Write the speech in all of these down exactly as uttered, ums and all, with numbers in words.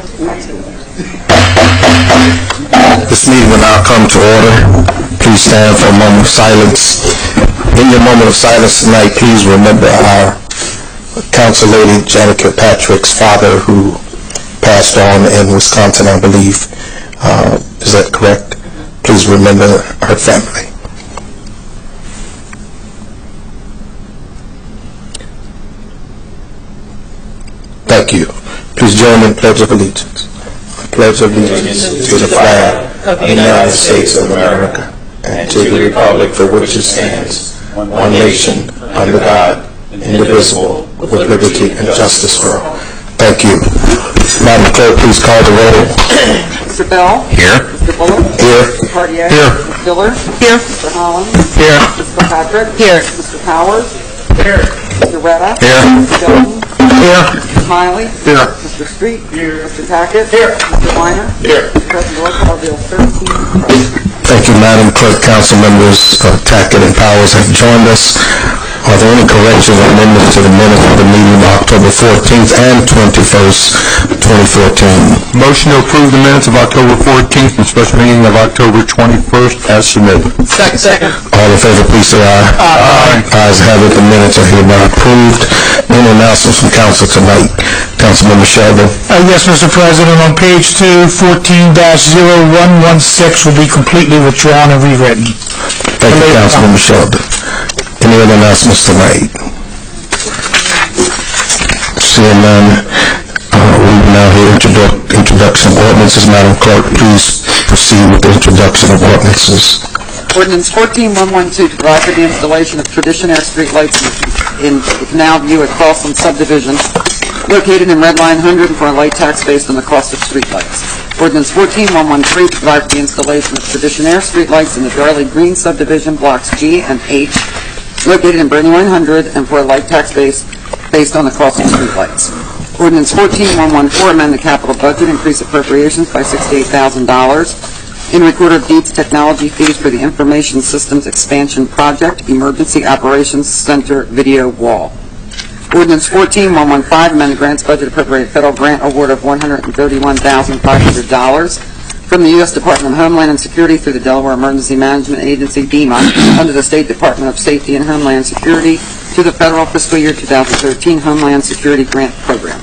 This meeting will now come to order. Please stand for a moment of silence. In your moment of silence tonight, please remember our Council Lady Janet Kirkpatrick's father, who passed on in Wisconsin, I believe. Uh, is that correct? Please remember her family. Thank you. Please join in Pledge of Allegiance. I pledge allegiance to the flag of the United States of America and to the republic for which it stands, one nation, under God, indivisible, with liberty and justice for all. Thank you. Madam Clerk, please call the roll. Mister Bell? Here. Mister Bullock? Here. Mister Cartier? Here. Mister Diller? Here. Mister Holland? Here. Mister Patrick? Here. Mister Powers? Here. Mister Retta? Here. Mister Dillon? Here. Mister Smiley? Here. Mister Street? Here. Mister Tackett? Here. Mister Weiner? Here. Mister President, roll call bill thirteen. Thank you, Madam Clerk. Council members uh, Tackett and Powers have joined us. Are there any corrections or amendments to the minutes of the meeting of October fourteenth and twenty-first, twenty fourteen? Motion to approve the minutes of October fourteenth and special meeting of October twenty-first as submitted. Second. Second. All in favor, please say aye. Aye. Ayes have it. The minutes are hereby approved. Any announcements from council tonight? Councilmember Sheldon. Uh, yes, Mister President. On page two, fourteen dash zero one one six will be completely withdrawn and rewritten. Thank you, Councilmember Sheldon. Any other announcements tonight? Seeing none, uh, we will now hear introdu introduction of ordinances. Madam Clerk, please proceed with the introduction of ordinances. Ordinance fourteen one one two to provide for the installation of Traditionaire street lights in the Canal View at Crossland subdivision located in Red Line one hundred and for a light tax based on the cost of street lights. Ordinance fourteen one one three to provide for the installation of Traditionaire street lights in the Darley Green subdivision blocks G and H located in Brandywine one hundred and for a light tax base based on the cost of street lights. Ordinance fourteen one one four amend the capital budget, increase appropriations by sixty-eight thousand dollars in Recorder of Deeds technology fees for the Information Systems Expansion Project, Emergency Operations Center Video Wall. Ordinance fourteen one one five, amend the grants budget, appropriate federal grant award of one hundred thirty-one thousand five hundred dollars from the U S Department of Homeland and Security through the Delaware Emergency Management Agency, DEMA, under the State Department of Safety and Homeland Security to the federal fiscal year two thousand thirteen Homeland Security Grant Program.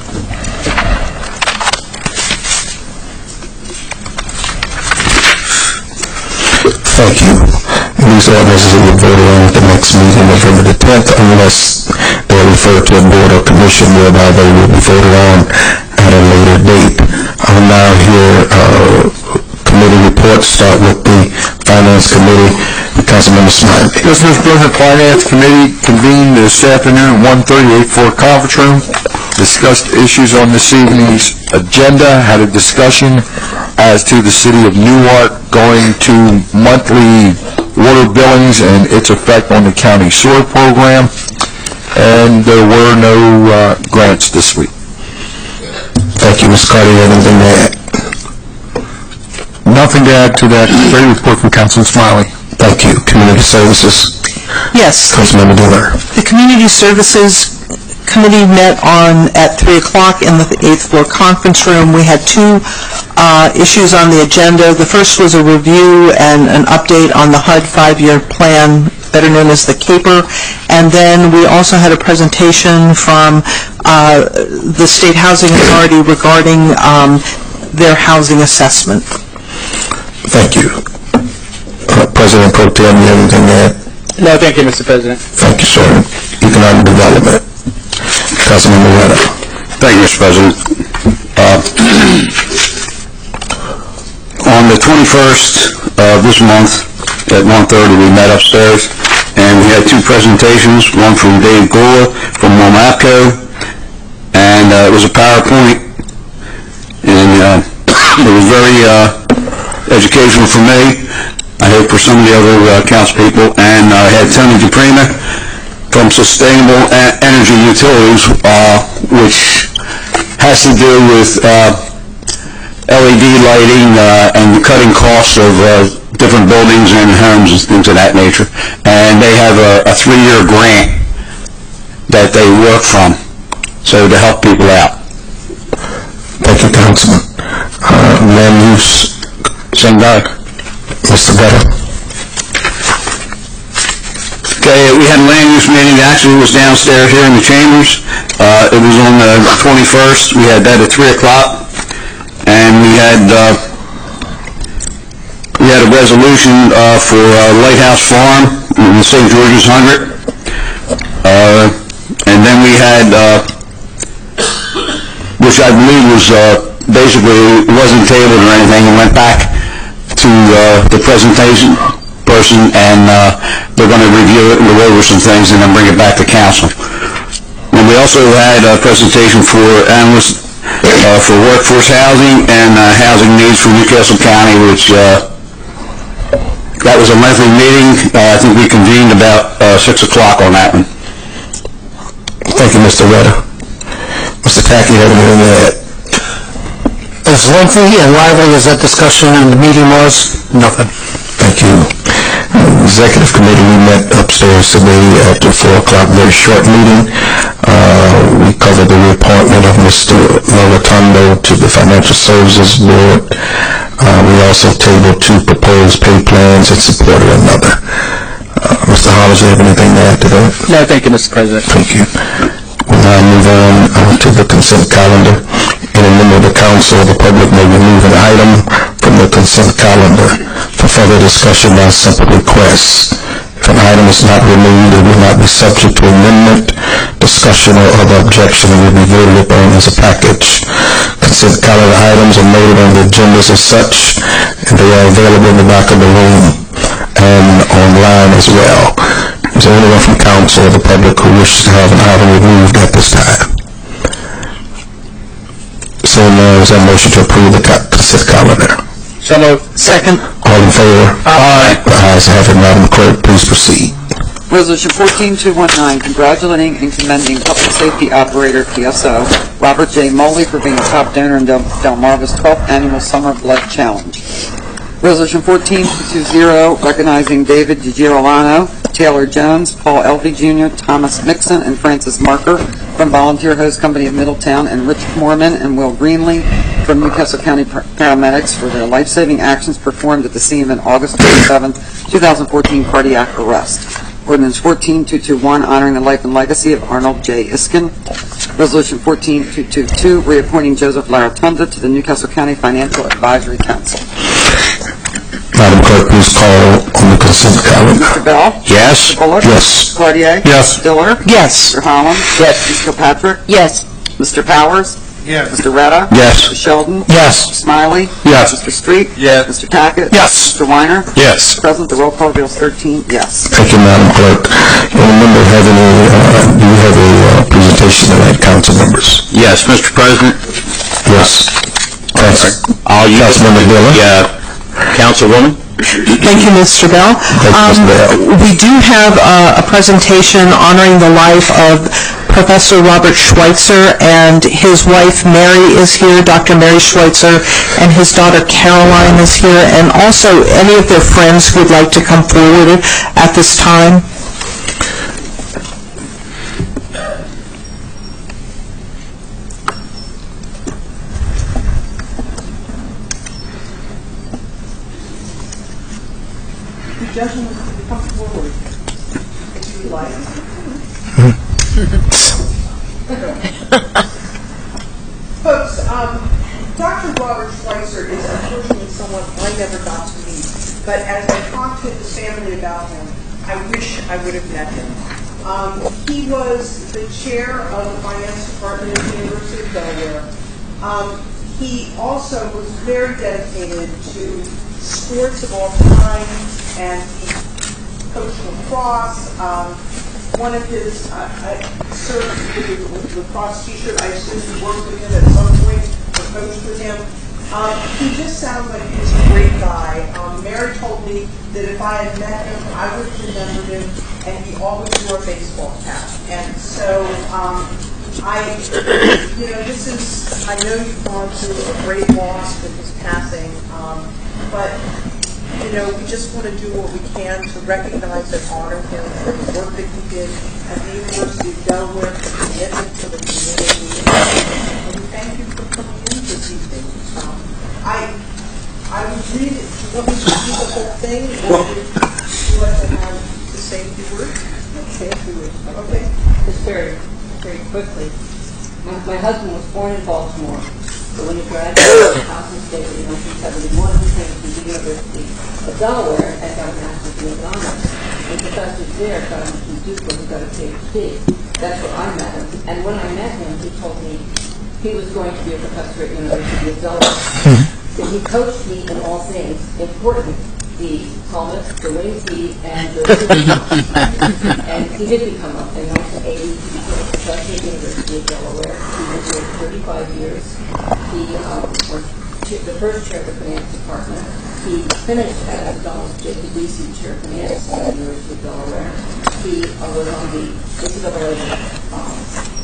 Thank you. These ordinances will be voted on at the next meeting, November the tenth, unless they are referred to a board or commission, whereby they will be voted on at a later date. I'll now hear uh, committee reports. Start with the Finance Committee. Councilmember Smiley. Yes, Mister President, Finance Committee convened this afternoon at one thirty-eight Floor Conference Room, discussed issues on this evening's agenda, had a discussion as to the City of Newark going to monthly water billings and its effect on the county sewer program, and there were no uh, grants this week. Thank you, Miz Carter. Anything to add? Nothing to add to that. Great report from Councilman Smiley. Thank you. Community Services. Yes. Councilmember Diller. The Community Services Committee met on at three o'clock in the eighth floor conference room. We had two uh, issues on the agenda. The first was a review and an update on the H U D five-year plan, better known as the CAPER, and then we also had a presentation from uh, the State Housing Authority regarding um, their housing assessment. Thank you. Uh, President Pro Tem, you have anything to add? No, thank you, Mister President. Thank you, sir. Economic Development. Councilmember Retta. Thank you, Mister President. Uh, on the twenty-first of this month at one thirty, we met upstairs, and we had two presentations, one from Dave Gula from WOMAPCO, and uh, it was a PowerPoint, and uh, it was very uh, educational for me. I hope for some of the other uh, council people, and I uh, had Tony DePrima from Sustainable A Energy Utilities, uh, which has to do with uh, L E D lighting uh, and the cutting costs of uh, different buildings and homes and things of that nature. And they have a, a three-year grant that they work from, so to help people out. Thank you, Councilman. land use, Same guy. Mister Vedder. Okay, we had a land use meeting, actually it was downstairs here in the chambers. Uh, it was on the twenty-first, we had that at three o'clock, and we had, uh, we had a resolution, uh, for uh, Lighthouse Farm in Saint George's Hundred. Uh, and then we had, uh, which I believe was, uh, basically, wasn't tabled or anything, it went back to, uh, the presentation person, and uh, they're going to review it and go over some things and then bring it back to council. And we also had a presentation for analysts uh, for workforce housing and uh, housing needs for Newcastle County, which uh, that was a monthly meeting. Uh, I think we convened about uh, six o'clock on that one. Thank you, Mister Vedder. Mister Tackey, you have anything to add? As lengthy and lively as that discussion in the meeting was, nothing. Thank you. Executive Committee, we met upstairs today after four o'clock, very short meeting. Uh, we covered the reappointment of Mister Lolatondo to the Financial Services Board. Uh, we also tabled two proposed pay plans and supported another. Uh, Mister Hollins, you have anything to add to that? No, thank you, Mister President. Thank you. We'll now move on uh, to the consent calendar. Any member of the council or the public may remove an item from the consent calendar for further discussion by simple request. If an item is not removed, it will not be subject to amendment, discussion, or other objection, and will be voted upon as a package. Consent calendar items are noted on the agendas as such, and they are available in the back of the room and online as well. Is there anyone from council or the public who wishes to have an item removed at this time? So now is there a motion to approve the ca- consent calendar? So moved. Second. All in favor? Aye. The ayes have it. Madam Clerk, please proceed. Resolution fourteen two one nine, congratulating and commending Public Safety Operator, P S O, Robert J. Moley for being a top donor in Del- Delmarva's twelfth Annual Summer Blood Challenge. Resolution fourteen two twenty, recognizing David DiGirolamo, Taylor Jones, Paul Elvey Junior, Thomas Mixon, and Francis Marker from Volunteer Hose Company of Middletown, and Rich Morman and Will Greenlee from Newcastle County Par- Paramedics for their life-saving actions performed at the scene of an August twenty-seventh, two thousand fourteen cardiac arrest. Ordinance fourteen two twenty-one, honoring the life and legacy of Arnold J. Iskin. Resolution fourteen two twenty-two, reappointing Joseph Laratunda to the Newcastle County Financial Advisory Council. Madam Clerk, please call on the consent calendar. Mister Bell? Yes. Mister Bullock? Yes. Cloutier? Yes. Diller? Yes. Mister Holland? Yes. Miz Kilpatrick? Yes. Mister Powers? Yes. Mister Retta? Yes. Mister Sheldon? Yes. Mister Smiley? Yes. Mister Street? Yes. Mister Tackett? Yes. Mister Weiner? Yes. Present, the roll call reveals thirteen yes. Thank you, Madam Clerk. Any member have any, uh, do you have a uh, presentation tonight, council members? Yes, Mister President. Yes. Council- I'll use Councilmember Dillon? Yeah, Councilwoman. Thank you, Mister Bell. you, Miz Um, Bell. We do have uh, a presentation honoring the life of Professor Robert Schweitzer, and his wife Mary is here, Doctor Mary Schweitzer, and his daughter Caroline is here, and also any of their friends who would like to come forward at this time. Folks, um, Doctor Robert Schweitzer is unfortunately someone I never got to meet, but as I talked to his family about him, I wish I would have met him. Um, he was the chair of the finance department at the University of Delaware. Um, he also was very dedicated to sports of all kinds, and he coached lacrosse. Um, One of his, uh, I served with the lacrosse t-shirt. I assume he worked with him at some point or coached with him. Um, he just sounds like he's a great guy. Um, Mary told me that if I had met him, I would have remembered him, and he always wore a baseball cap. And so, um, I, you know, this is, I know you've gone through a great loss with his passing, um, but you know, we just want to do what we can to recognize and honor him for the work that he did at the University of Delaware, for commitment to the community. And we thank you for coming in this evening. Um, I want me to read the whole thing? Or would you like to have to say a few words? Say a few words. Okay. Just very, very quickly. My, my husband was born in Baltimore, so when he graduated from Towson State in nineteen seventy-one, he came to the University of Delaware and got a master's in economics. And professors there got him from Duke where he got a PhD. That's where I met him. And when I met him, he told me he was going to be a professor at University of Delaware. So he coached me in all things important, the helmet, the wing feet, and the and he did become up in nineteen eighty. He became a professor at the University of Delaware. He was there for thirty-five years. He um, was the first chair of the finance department. He finished as Donald Jacob Lisi chair of finance at the University of Delaware. He uh, was on the N C double A um,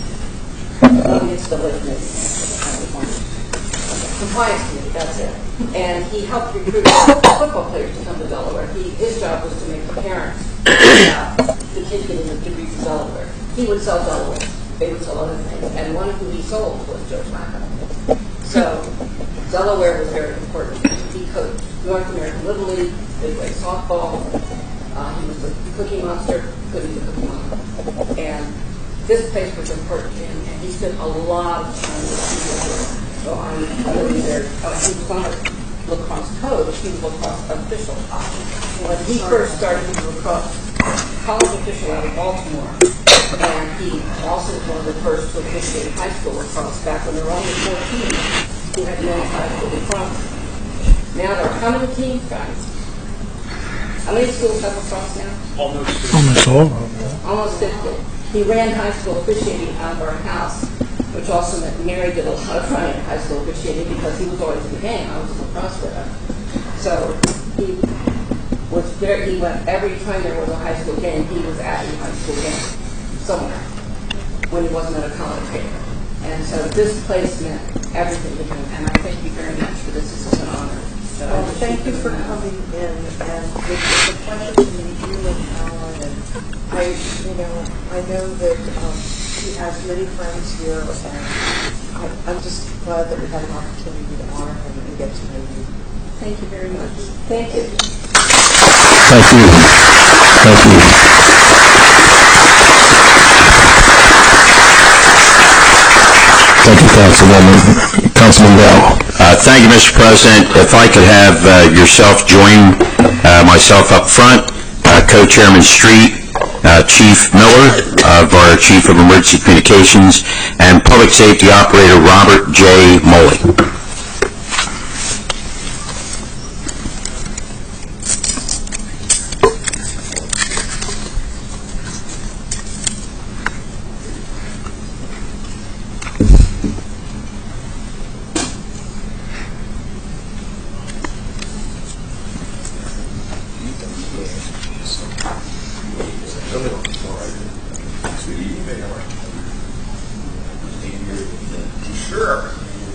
on the N C double A committee. Compliance committee, that's it. And he helped recruit football players to come to Delaware. He, his job was to make the parents uh, the kid getting a degree from Delaware. He would sell Delaware. They would sell other things. And one who he sold was Joe Schmacker. So Delaware was very important. He coached North American Little League, Midway softball. Uh, he was a cookie monster, couldn't be a cookie monster. And this place was important to him, and he spent a lot of time with people. So I'm really there. Uh, he was on a lacrosse coach. He was a lacrosse official. When he first started, he was a lacrosse college official out of Baltimore. And he also was one of the first to officiate high school lacrosse back when there were only four teams who had men's high school lacrosse. Now there are how many teams, guys? How many schools have lacrosse now? Almost all of them. Almost fifty. He ran high school officiating out of our house, which also meant Mary did a lot of running high school officiating because he was always in the game. I was in lacrosse with him. So he was there. He went every time there was a high school game, he was at a high school game somewhere when he wasn't at a commentator. And so this place meant everything to him, and I thank you very much for this. This is an honor. So Well, thank you for coming in, and it's a pleasure to meet you and Alan. And I, you know, I know that um, he has many friends here, and I, I'm just glad that we had an opportunity to honor him and get to know you. Thank you very much. Thank you. Thank you. Thank you. Thank you, Councilwoman. Councilman Bell. Uh, Thank you, Mister President. If I could have uh, yourself join uh, myself up front, uh, Co-Chairman Street, uh, Chief Miller of our Chief of Emergency Communications, and Public Safety Operator Robert J. Moley. Sure.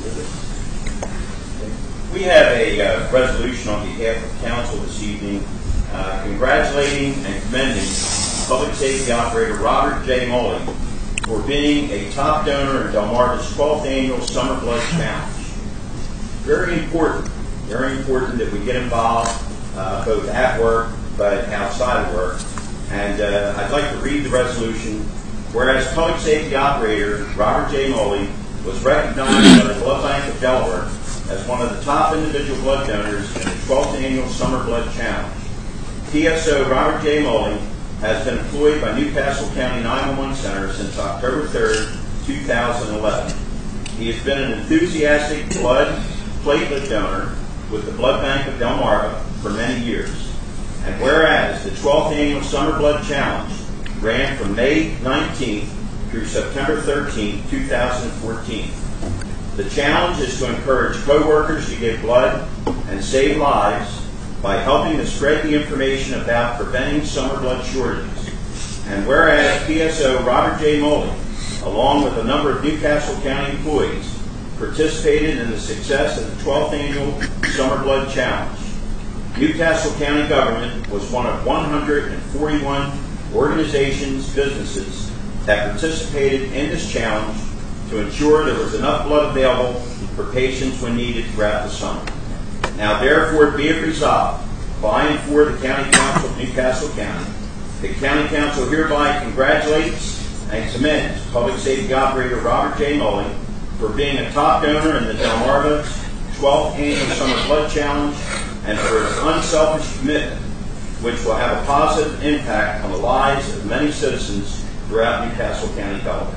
We have a uh, resolution on behalf of council this evening uh, congratulating and commending Public Safety Operator Robert J. Moley for being a top donor in Delmarva's twelfth Annual Summer Blood Challenge. Very important, very important that we get involved uh, both at work but outside of work. And uh, I'd like to read the resolution. Whereas Public Safety Operator Robert J. Moley was recognized by the Blood Bank of Delaware as one of the top individual blood donors in the twelfth Annual Summer Blood Challenge. P S O Robert J. Moley has been employed by Newcastle County nine one one Center since October third, two thousand eleven. He has been an enthusiastic blood platelet donor with the Blood Bank of Delmarva for many years. And whereas the twelfth Annual Summer Blood Challenge ran from May nineteenth through September thirteenth, two thousand fourteen. The challenge is to encourage co-workers to give blood and save lives by helping to spread the information about preventing summer blood shortages. And whereas P S O Robert J. Moley, along with a number of Newcastle County employees, participated in the success of the twelfth Annual Summer Blood Challenge. Newcastle County government was one of one hundred forty-one organizations, businesses that participated in this challenge to ensure there was enough blood available for patients when needed throughout the summer. Now therefore be it resolved by and for the County Council of Newcastle County, the County Council hereby congratulates and commends Public Safety Operator Robert J. Mully for being a top donor in the Delmarva twelfth Annual Summer Flood Challenge and for his unselfish commitment, which will have a positive impact on the lives of many citizens throughout Newcastle County, Delaware.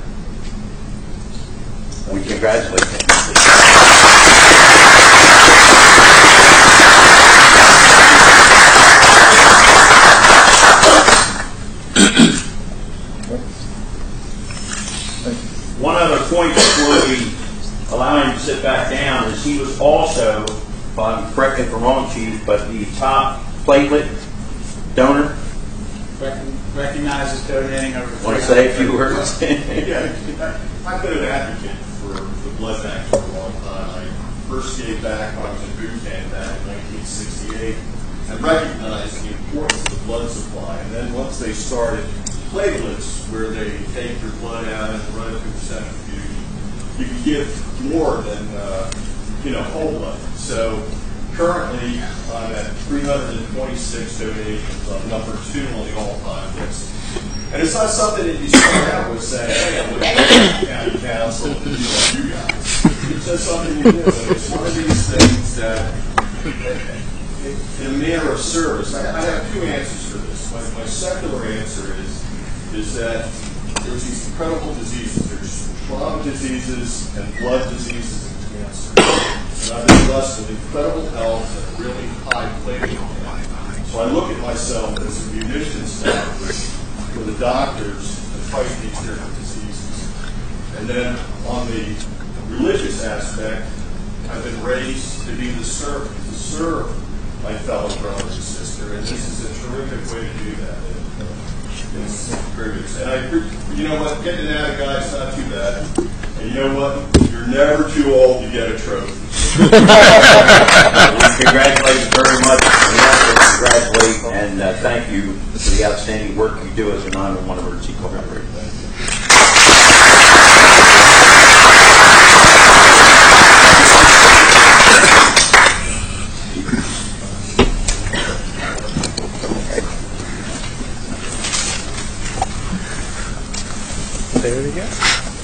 We congratulate him. One other point before we allow him to sit back down is he was also, if I'm correct me if I'm wrong, Chief, but the top platelet donor. Recognized as donating over. Want to say a few words? Yeah, I've been an advocate for the blood bank for a long time. I first gave back when I was in boot camp back in nineteen sixty-eight and recognized the importance of the blood supply. And then once they started platelets, where they take your blood out and run it through the centrifuge, you can give more than uh, you know whole blood. So currently, I'm at three hundred twenty-six donations. I'm number two on the all-time list. And it's not something that you start out with saying, hey, I'm looking at the county council and you know, you guys. It's just something you do. And it's one of these things that, in a manner of service, I, I have two answers for this. My, my secular answer is, is that there's these incredible diseases. There's trauma diseases and blood diseases and cancer. And I've been blessed with incredible health and a really high platelet count. So I look at myself as a munitions factory for the doctors to fight these different diseases. And then on the religious aspect, I've been raised to be the servant, to serve my fellow brother and sister, and this is a terrific way to do that. And it's very good. And I, you know what, getting it out of guys, not too bad. And you know what, you're never too old to get a trophy. We congratulate you very much. We also congratulate and uh, thank you for the outstanding work you do as a nine one one emergency call operator. There we go.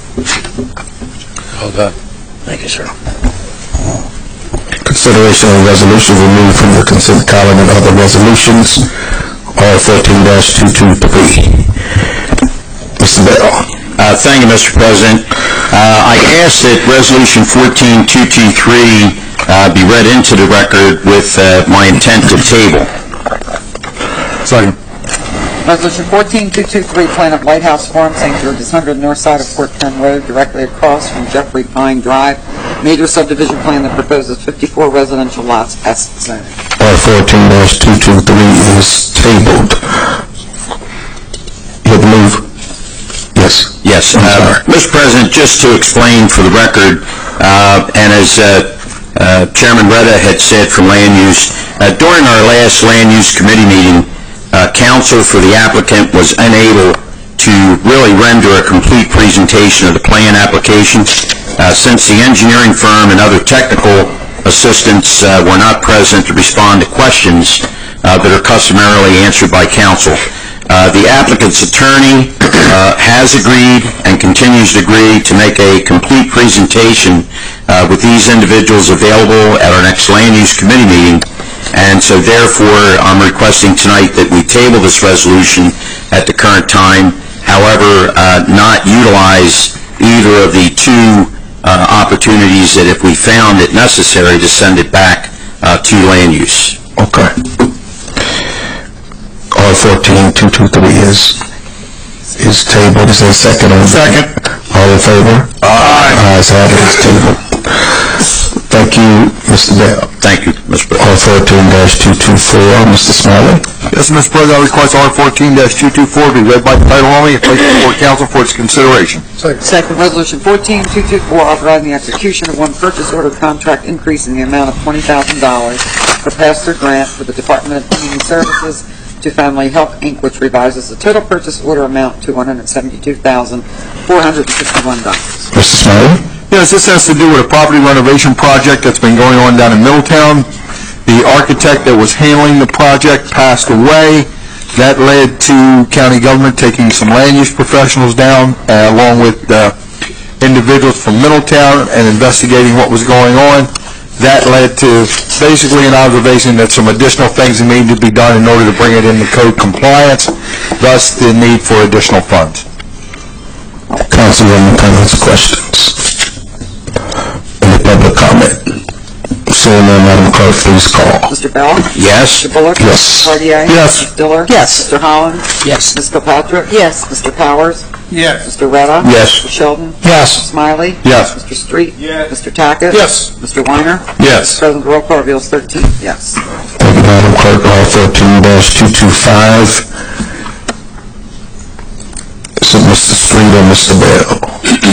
Well done. Thank you, sir. Consideration of resolutions removed from the consent column and other resolutions. R fourteen two two three. Mister Bell. Uh, thank you, Mister President. Uh, I ask that Resolution fourteen two two three uh, be read into the record with uh, my intent to table. Second. Resolution fourteen two two three, plan of Lighthouse Farm, Saint George's one hundred, north side of Fort Penn Road, directly across from Jeffrey Pine Drive. Major subdivision plan that proposes fifty-four residential lots as zoned. R fourteen two two three is tabled. You have to move? Yes. Yes. Uh, Mister President, just to explain for the record, uh, and as uh, uh, Chairman Retta had said from Land Use, uh, during our last Land Use Committee meeting, Uh, counsel for the applicant was unable to really render a complete presentation of the plan application uh, since the engineering firm and other technical assistants uh, were not present to respond to questions uh, that are customarily answered by counsel. Uh, the applicant's attorney uh, has agreed and continues to agree to make a complete presentation uh, with these individuals available at our next Land Use Committee meeting. And so therefore, I'm requesting tonight that we table this resolution at the current time, however, uh, not utilize either of the two uh, opportunities that if we found it necessary to send it back uh, to land use. Okay. R fourteen two two three is is tabled. Is there a second on that? Second. All in favor? Aye. Ayes have it. It's tabled. Thank you, Mister Bell. Thank you, Mister President. R fourteen two two four, Mister Smiley. Yes, Mister President, I request R fourteen two two four be read by title only and placed before council for its consideration. Second. Resolution fourteen two two four, authorizing the execution of one purchase order contract increasing the amount of twenty thousand dollars for pass-through grant for the Department of Community Services to Family Health, Incorporated, which revises the total purchase order amount to one hundred seventy-two thousand four hundred fifty-one dollars. Mister Smiley. Yes, this has to do with a property renovation project that's been going on down in Middletown. The architect that was handling the project passed away. That led to county government taking some land use professionals down, uh, along with uh, individuals from Middletown, and investigating what was going on. That led to basically an observation that some additional things need to be done in order to bring it into code compliance, thus the need for additional funds. Councilwoman, comments, questions? Any public comment? Seeing none, Madam Clerk, please call. Mister Bell? Yes. Mister Bullock? Yes. Mister Cartier? Yes. Miz Diller? Yes. Mister Holland? Yes. Miz Kilpatrick? Yes. Mister Powers? Yes. Mister Retta? Yes. Mister Sheldon? Yes. Mister Smiley? Yes. Mister Street? Yes. Mister Tackett? Yes. Mister Weiner? Yes. President, roll call reveals thirteen yes. Thank you, Madam Clerk. R thirteen two two five. Is it Mister Street or Mister Bell?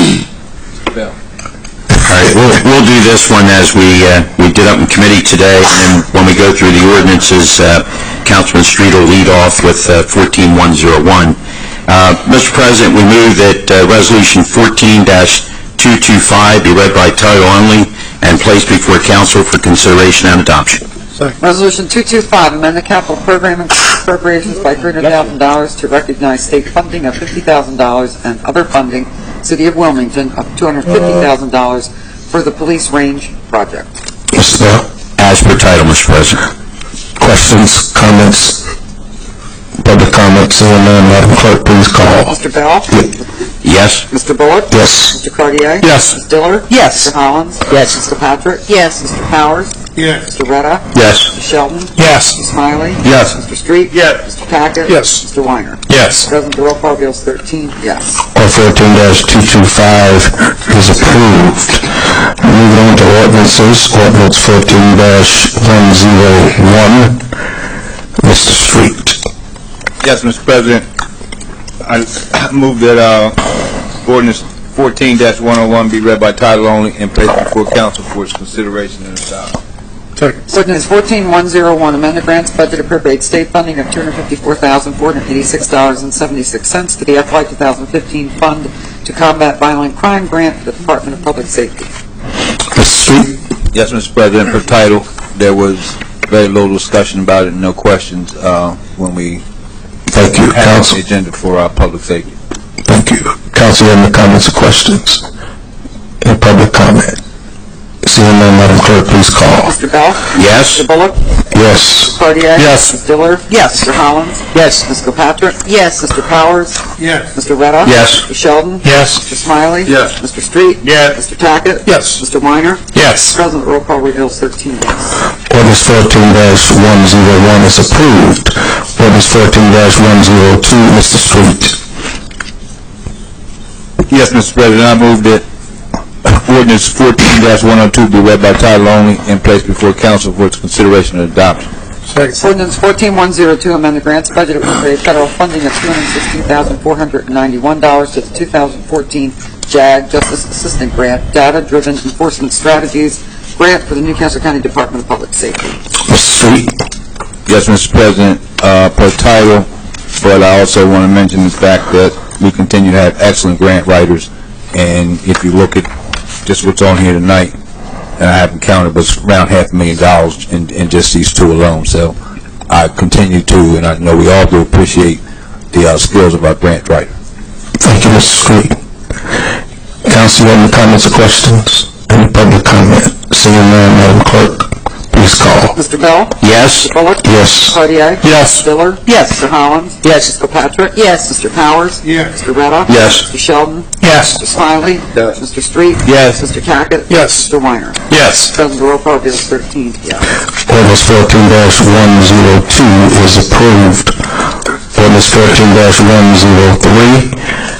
Bell. All right, we'll, we'll do this one as we, uh, we did up in committee today, and then when we go through the ordinances, uh, Councilman Street will lead off with uh, fourteen one oh one. Uh, Mister President, we move that uh, Resolution fourteen two two five be read by title only and placed before council for consideration and adoption. Resolution two two five, amend the capital program appropriations by three hundred thousand dollars to recognize state funding of fifty thousand dollars and other funding, City of Wilmington, of two hundred fifty thousand dollars for the police range project. Mister Bell? As per title, Mister President. Questions, comments, public comments? Seeing none, Madam Clerk, please call. Mister Bell? Yes. Mister Bullock? Yes. Mister Cartier? Yes. Miz Diller? Yes. Mister Hollins? Yes. Mister Patrick? Yes. Mister Powers? Yes. Mister Retta? Yes. Mister Sheldon? Yes. Mister Smiley? Yes. Mister Street? Yes. Mister Tackett? Yes. Mister Weiner? Yes. President, roll call reveals thirteen yes. R fourteen two two five is approved. Moving on to ordinances, ordinance fourteen one oh one. Mister Street. Yes, Mister President. I move that uh, ordinance fourteen one oh one be read by title only and placed before council for its consideration and adoption. Ordinance fourteen one oh one, amend the grants budget appropriate state funding of two hundred fifty-four thousand four hundred eighty-six dollars and seventy-six cents to the F Y twenty fifteen Fund to Combat Violent Crime Grant for the Department of Public Safety. Mister Street. Yes, Mister President, for title, there was very little discussion about it and no questions uh, when we Thank you, had Council. the agenda for our public safety. Thank you. Council, any comments or questions? Any public comment? Seeing none, Madam Clerk, please call. Mister Bell? Yes. Mister Bullock? Yes. Mister Cartier? Yes. Miz Diller? Yes. Mister Hollins? Yes. Miz Kilpatrick? Yes. Mister Powers? Yes. Mister Retta? Yes. Mister Sheldon? Yes. Mister Smiley? Yes. Mister Street? Yes. Mister Tackett? Yes. Mister Weiner? Yes. President, roll call reveals thirteen yes. Ordinance fourteen one oh one is approved. Ordinance fourteen one oh two, Mister Street. Yes, Mister President, I move that ordinance fourteen one oh two be read by title only and placed before council for its consideration and adoption. Ordinance fourteen one oh two, amend the grants budget appropriate federal funding of two hundred sixteen thousand four hundred ninety-one dollars to the two thousand fourteen JAG Justice Assistant Grant, Data Driven Enforcement Strategies Grant for the Newcastle County Department of Public Safety. Mister Street. Yes, Mister President, uh, per title, but I also want to mention the fact that we continue to have excellent grant writers, and if you look at just what's on here tonight, and I haven't counted, but it's around half a million dollars in, in just these two alone. So I continue to, and I know we all do appreciate the uh, skills of our grant writer. Thank you, Mister Street. Council, any comments or questions? Any public comment? Seeing none, Madam Clerk, please call. Mister Bell? Yes. Mister Bullock? Yes. Cartier? Yes. Mister Diller? Yes. Mister Hollins? Yes. Miz Kilpatrick? Yes. Mister Powers? Yes. Mister Retta? Yes. Mister Sheldon? Yes. Mister Smiley? Yes. Mister Street? Yes. Mister Tackett? Yes. Mister Weiner? Yes. President, roll call reveals thirteen yes. Ordinance fourteen one oh two is approved. Ordinance fourteen one oh three.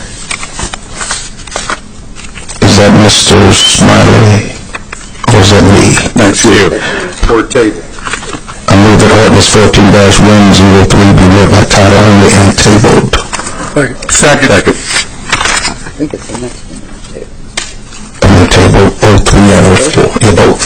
Is that Mister Smiley? Or is that me? That's you. For table. I move that ordinance fourteen one oh three be read by title only and tabled. Second. I think it's the next one. On the table, oh three and oh four, yeah, both.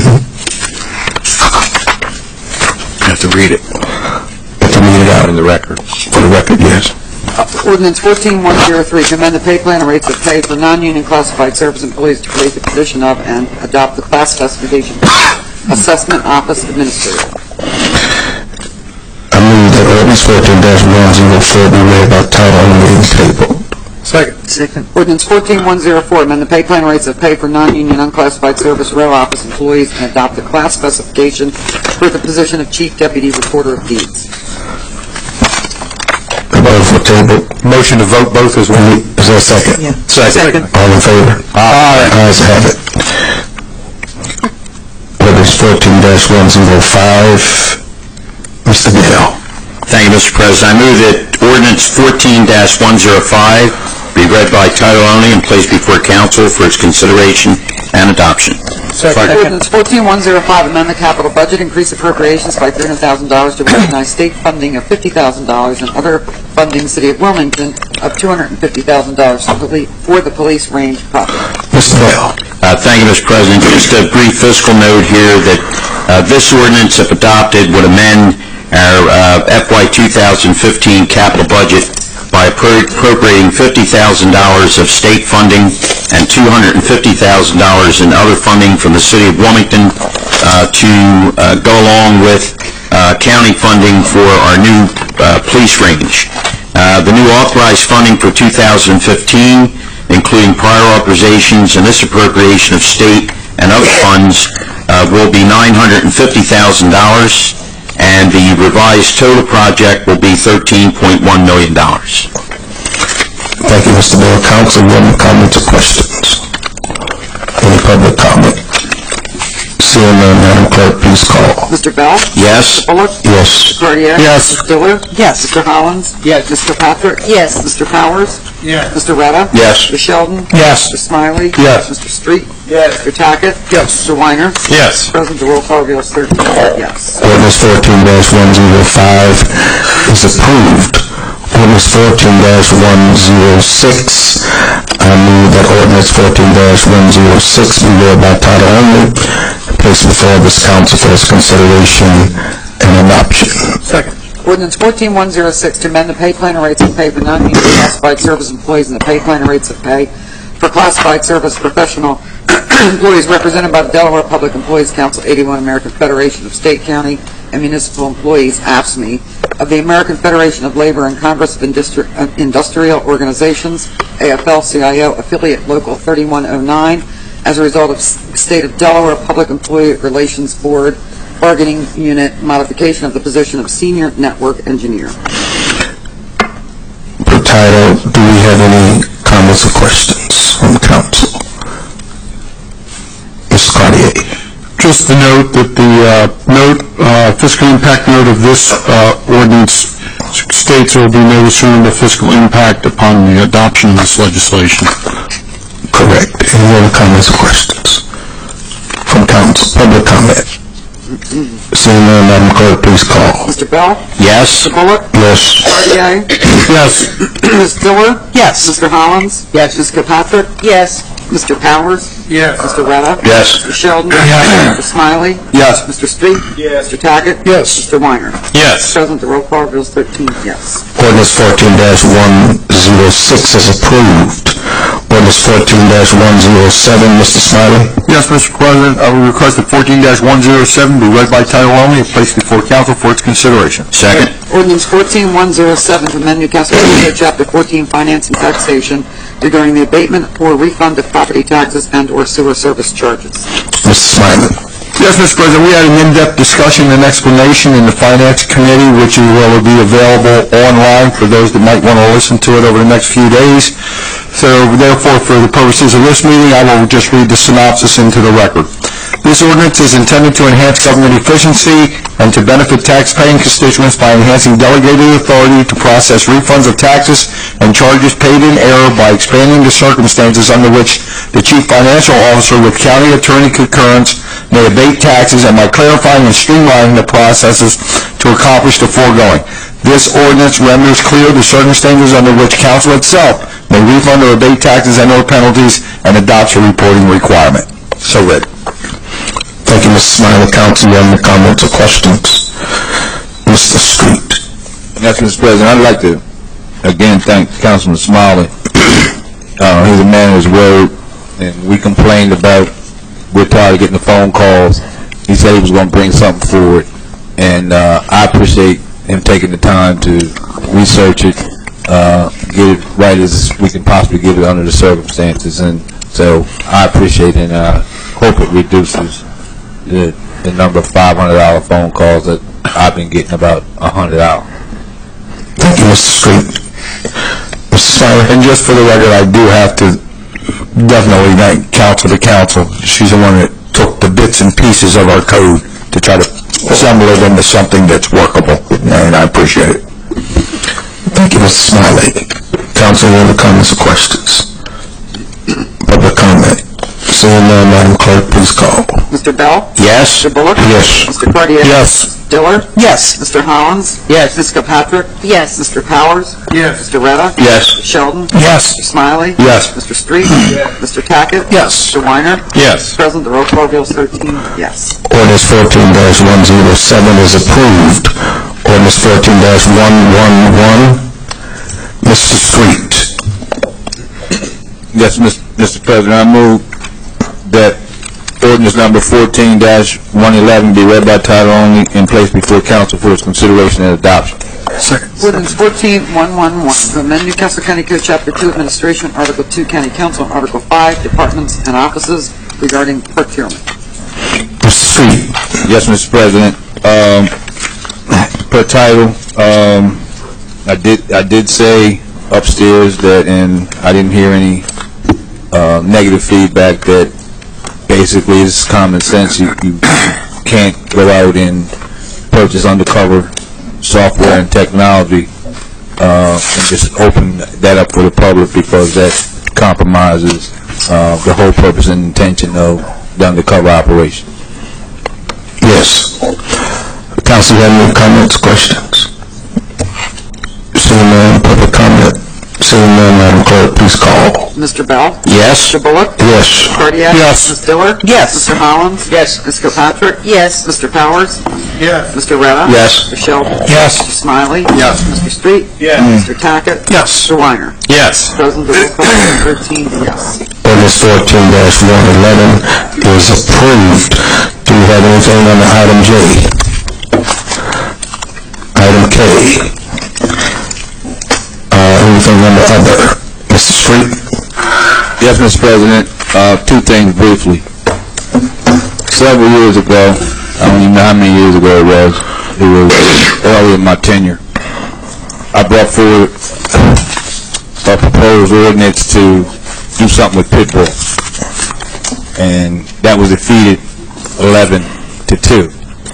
You have to read it. Have to read it out In the record. for the record, yes. Ordinance fourteen one oh three, to amend the pay plan and rates of pay for non-union classified service employees to create the position of and adopt the class classification Assessment Office Administrator. I move that ordinance fourteen one oh four be read by title only and tabled. Second. Second. Ordinance fourteen one oh four, amend the pay plan rates of pay for non-union unclassified service rail office employees and adopt a class specification for the position of Chief Deputy Recorder of Deeds. I vote for table. Motion to vote both as one. Is there a second? Yeah. Second. All in favor? Aye. Ayes have it. Ordinance fourteen one oh five, Mister Gale. Thank you, Mister President. I move that ordinance fourteen one oh five be read by title only and placed before council for its consideration and adoption. Second. Ordinance fourteen one oh five, amend the capital budget, increase appropriations by three hundred thousand dollars to recognize state funding of fifty thousand dollars and other funding City of Wilmington of two hundred fifty thousand dollars for the police range property. Mister Bell. Uh, thank you, Mister President. Just a brief fiscal note here that uh, this ordinance, if adopted, would amend our uh, F Y two thousand fifteen capital budget by appropriating fifty thousand dollars of state funding and two hundred fifty thousand dollars in other funding from the City of Wilmington uh, to uh, go along with uh, county funding for our new uh, police range. Uh, the new authorized funding for two thousand fifteen, including prior authorizations and this appropriation of state and other funds, uh, will be nine hundred fifty thousand dollars. And the revised total project will be thirteen point one million dollars. Thank you, Mister Bell. Council, any comments or questions? Any public comment? Seeing none, Madam Clerk, please call. Mister Bell? Yes. Mister Bullock? Yes. Mister Cartier? Yes. Mister Diller? Yes. Mister Hollins? Yes. Mister Patrick? Yes. Mister Powers? Yes. Mister Retta? Yes. Mister Sheldon? Yes. Mister Smiley? Yes. Mister Street? Yes. Mister Tackett? Yes. Mister Weiner? Yes. President, the roll call reveals thirteen yes. Ordinance fourteen one oh five is approved. Ordinance fourteen one oh six, I move that ordinance fourteen one oh six be read by title only, placed before this council for its consideration and adoption. Second. Ordinance fourteen one oh six to amend the pay plan and rates of pay for non-union classified service employees and the pay plan and rates of pay for classified service professional employees represented by the Delaware Public Employees Council, eighty-one American Federation of State, County, and Municipal Employees, A F S M E, of the American Federation of Labor and Congress of Industri- uh, Industrial Organizations, A F L C I O, affiliate local thirty-one oh nine, as a result of S- State of Delaware Public Employee Relations Board bargaining unit modification of the position of Senior Network Engineer. Per title, do we have any comments or questions from the council? Mister Cartier. Just to note that the uh, note, uh, fiscal impact note of this uh, ordinance states there will be no discernible fiscal impact upon the adoption of this legislation. Correct. Any other comments or questions from council? Public comment. Seeing none, Madam Clerk, please call. Mister Bell? Yes. Mister Bullock? Yes. Cartier? Yes. Miz Diller? Yes. Mister Hollins? Yes. Miz Kirkpatrick? Yes. Mister Powers? Yes. Mister Retta? Yes. Mister Sheldon? Yes. Mister Smiley? Yes. Mister Street? Yes. Mister Tackett? Yes. Mister Weiner? Yes. President, the roll call reveals thirteen yes. Ordinance fourteen one oh six is approved. Ordinance fourteen one oh seven, Mister Smiley. Yes, Mister President, I will request that fourteen one oh seven be read by title only and placed before council for its consideration. Second. Ordinance fourteen one oh seven to amend Newcastle Code Chapter fourteen Finance and Taxation regarding the abatement or refund of property taxes and/or sewer service charges. Mister Smiley. Yes, Mister President, we had an in-depth discussion and explanation in the Finance Committee, which will be available online for those that might want to listen to it over the next few days. So therefore, for the purposes of this meeting, I will just read the synopsis into the record. This ordinance is intended to enhance government efficiency and to benefit tax-paying constituents by enhancing delegated authority to process refunds of taxes and charges paid in error by expanding the circumstances under which the chief financial officer with county attorney concurrence may abate taxes and by clarifying and streamlining the processes to accomplish the foregoing. This ordinance renders clear the circumstances under which council itself may refund or abate taxes and or penalties and adopts a reporting requirement. So read. Thank you, Mister Smiley. Council, any comments or questions? Mister Street. Yes, Mister President, I'd like to again thank Councilman Smiley. Uh, he's a man of his word, and we complained about, we're tired of getting the phone calls he said he was going to bring something forward, and uh, I appreciate him taking the time to research it, uh, get it right as we can possibly get it under the circumstances, and so I appreciate it, and I hope it reduces the, the number of five hundred dollar phone calls that I've been getting about one hundred dollars. Thank you, Mister Street. Mister Smiley? And just for the record, I do have to definitely thank council to council. She's the one that took the bits and pieces of our code to try to assemble it into something that's workable, and I appreciate it. Thank you, Mister Smiley. Council, any other comments or questions? Public comment. Seeing none, Madam Clerk, please call. Mister Bell? Yes. Mister Bullock? Yes. Mister Cartier? Yes. Diller? Yes. Mister Hollins? Yes. Miz Kilpatrick? Yes. Mister Powers? Yes. Mister Retta? Yes. Mister Sheldon? Yes. Mister Smiley? Yes. Mister Street? Mister Tackett? Yes. Mister Weiner? Yes. President, the roll call goes thirteen yes. Ordinance fourteen dash one oh seven is approved. Ordinance fourteen dash one eleven, Mister Street. Yes, Mister President, I move that ordinance number fourteen dash one eleven be read by title only and placed before council for its consideration and adoption. Second. Ordinance fourteen one eleven to amend Newcastle County Code Chapter two Administration, Article two County Council, and Article five Departments and Offices regarding procurement. Mister Street. Yes, Mister President. Um, per title, um, I did I did say upstairs that, and I didn't hear any uh, negative feedback, that basically it's common sense. You, you can't go out and purchase undercover software and technology uh, and just open that up for the public, because that compromises uh, the whole purpose and intention of the undercover operation. Yes. Council, have any comments, questions? Seeing none, public comment. Seeing none, Madam Clerk, please call. Mister Bell? Yes. Mister Bullock? Yes. Cardiac? Yes. Miz Diller? Yes. Mister Hollins? Yes. Miz Kilpatrick? Yes. Mister Powers? Yes. Mister Retta? Yes. Mister Sheldon? Yes. Mister Smiley? Yes. Mister Street? Yes. Mister Tackett? Yes. Mister Weiner? Yes. President, the roll call is thirteen yes. Ordinance fourteen dash one eleven is approved. Do we have anything under item J? Item K. Uh, anything under other? Mister Street? Yes, Mister President. Uh, two things briefly. Several years ago, I don't even know how many years ago it was, it was early in my tenure, I brought forward a proposed ordinance to do something with pit bulls, and that was defeated eleven to two.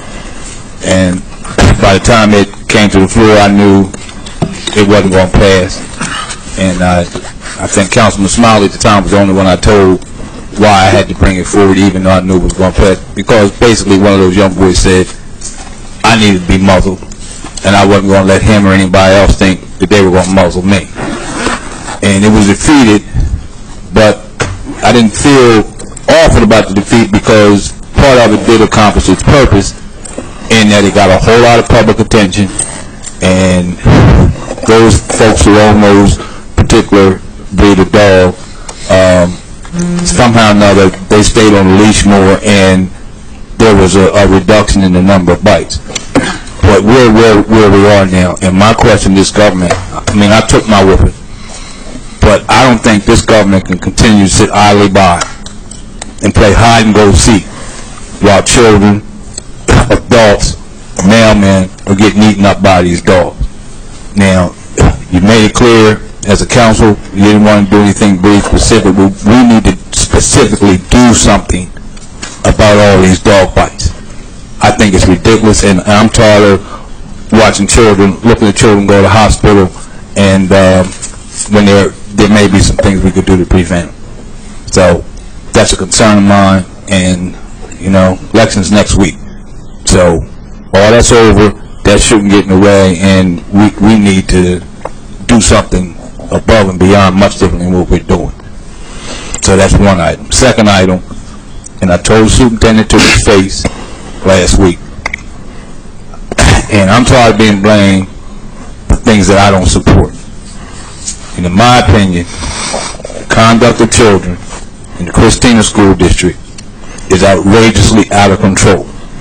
And by the time it came to the floor, I knew it wasn't going to pass, and I, I think Councilman Smiley at the time was the only one I told why I had to bring it forward, even though I knew it was going to pass, because basically one of those young boys said I needed to be muzzled, and I wasn't going to let him or anybody else think that they were going to muzzle me. And it was defeated, but I didn't feel awful about the defeat, because part of it did accomplish its purpose in that it got a whole lot of public attention, and those folks who own those particular breed of dog, um, somehow or another, they stayed on the leash more, and there was a, a reduction in the number of bites. But we're where, where we are now, and my question to this government, I mean, I took my whipping, but I don't think this government can continue to sit idly by and play hide and go seek while children, adults, mailmen are getting eaten up by these dogs. Now, you made it clear as a council you didn't want to do anything very specific, but we need to specifically do something about all these dog bites. I think it's ridiculous, and I'm tired of watching children, looking at children go to the hospital, and um, when there there may be some things we could do to prevent them. So that's a concern of mine, and you know, elections next week. So all that's over, that shouldn't get in the way, and we we need to do something above and beyond, much different than what we're doing. So that's one item. Second item, and I told the superintendent to his face last week, and I'm tired of being blamed for things that I don't support. And in my opinion, the conduct of children in the Christina School District is outrageously out of control.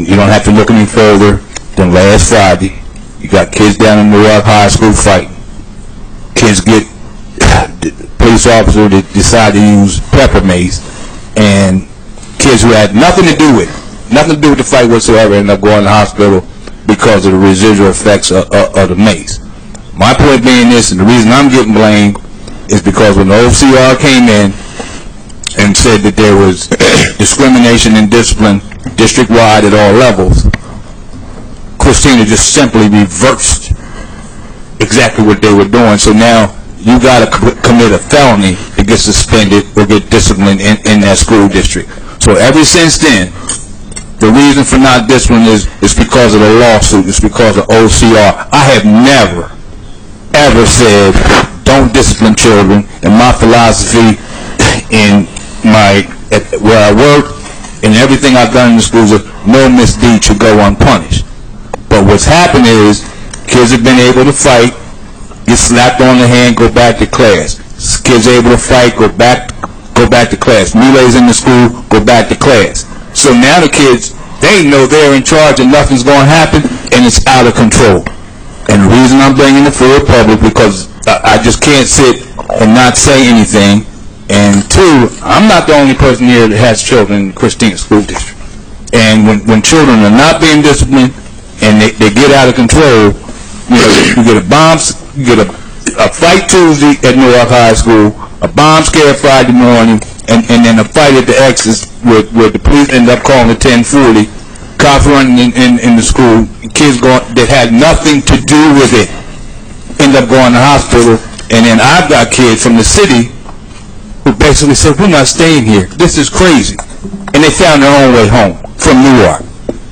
you don't have to look any further than last Friday. You got kids down in Newark High School fighting. Kids get, police officer that decide to use pepper mace, and kids who had nothing to do with it, nothing to do with the fight whatsoever, end up going to the hospital because of the residual effects of, of, of the mace. My point being this, and the reason I'm getting blamed, is because when the O C R came in and said that there was discrimination and discipline district-wide at all levels, Christina just simply reversed exactly what they were doing. So now you got to co commit a felony to get suspended or get disciplined in, in that school district. So ever since then, the reason for not discipline is, is because of the lawsuit. It's because of O C R. I have never, ever said don't discipline children. And my philosophy in my, at, where I work and everything I've done in the schools is no misdeed should go unpunished. But what's happened is kids have been able to fight, get slapped on the hand, go back to class. Kids able to fight, go back, go back to class. Melees in the school, go back to class. So now the kids, they know they're in charge and nothing's going to happen, and it's out of control. And the reason I'm bringing it for the public, because I, I just can't sit and not say anything. And two, I'm not the only person here that has children in the Christina School District. And when, when children are not being disciplined and they, they get out of control, you know, you get a bomb, you get a, a fight Tuesday at Newark High School, a bomb scare Friday morning, and, and then a fight at the Exes where, where the police end up calling it ten forty, cops running in, in, in the school, kids going, that had nothing to do with it, end up going to the hospital. And then I've got kids from the city who basically said, we're not staying here. This is crazy. And they found their own way home from Newark.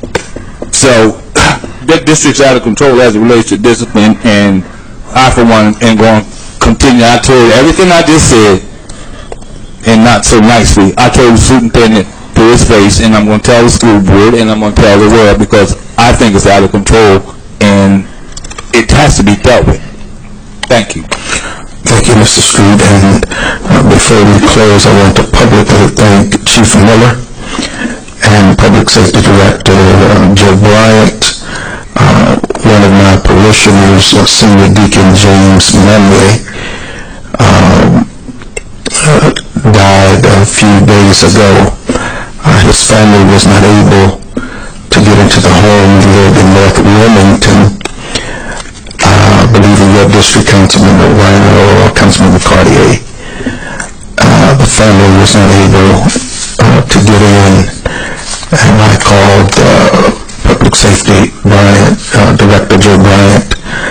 So that district's out of control as it relates to discipline, and I, for one, am going to continue. I told everything I just said, and not so nicely, I told the superintendent to his face, and I'm going to tell the school board, and I'm going to tell the world, because I think it's out of control, and it has to be dealt with. Thank you. Thank you, Mister Street. And uh, before we close, I want to publicly thank Chief Miller and Public Safety Director uh, Joe Bryant. Uh, one of my parishioners, uh, Senior Deacon James Manley, um, uh, died a few days ago. Uh, his family was not able to get into the home. He lived in North Wilmington. I believe in your district, Councilman Rhino or Councilman Cartier. Uh, the family was not able uh, to get in, and I called uh, Public Safety Bryant, uh, Director Joe Bryant,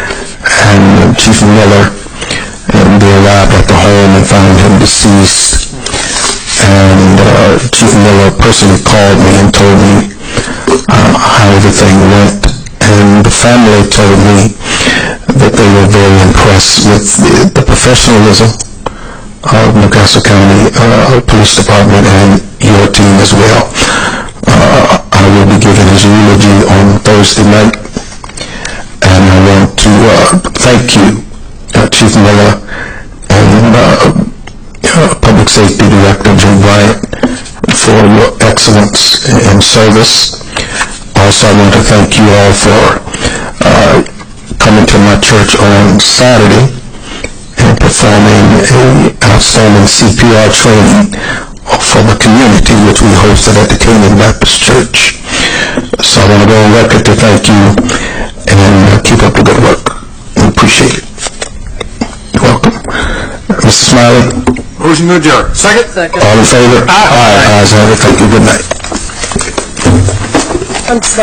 and Chief Miller, and they arrived at the home and found him deceased. And uh, Chief Miller personally called me and told me uh, how everything went, and the family told me that they were very impressed with the, the professionalism of Newcastle County uh, Police Department and your team as well. Uh, I will be giving his eulogy on Thursday night, and I want to uh, thank you, uh, Chief Miller, and uh, uh, Public Safety Director Joe Bryant, for your excellence in service. Also, I want to thank you all for uh, coming to my church on Saturday and performing a outstanding C P R training for the community, which we hosted at the Canaan Baptist Church. So I want to go on record to thank you, and keep up the good work. We appreciate it. You're welcome. Mister Smiley? Motion to adjourn. Second? Second. All in favor? Aye. Ayes have it. Thank you. Good night. I'm sorry.